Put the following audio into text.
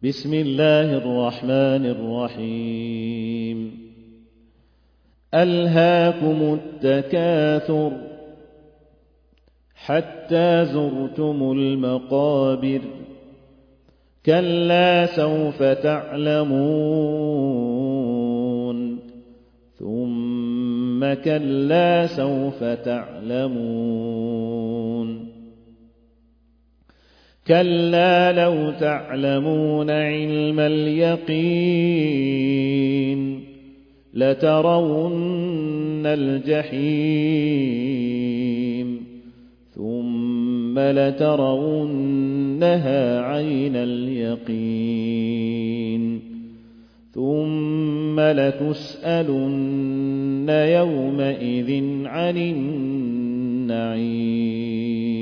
بسم الله الرحمن الرحيم ألهاكم التكاثر حتى زرتم المقابر كلا سوف تعلمون ثم كلا سوف تعلمون كلا لو تعلمون علم اليقين لترون الجحيم ثم لترونها عين اليقين ثم لتسألن يومئذ عن النعيم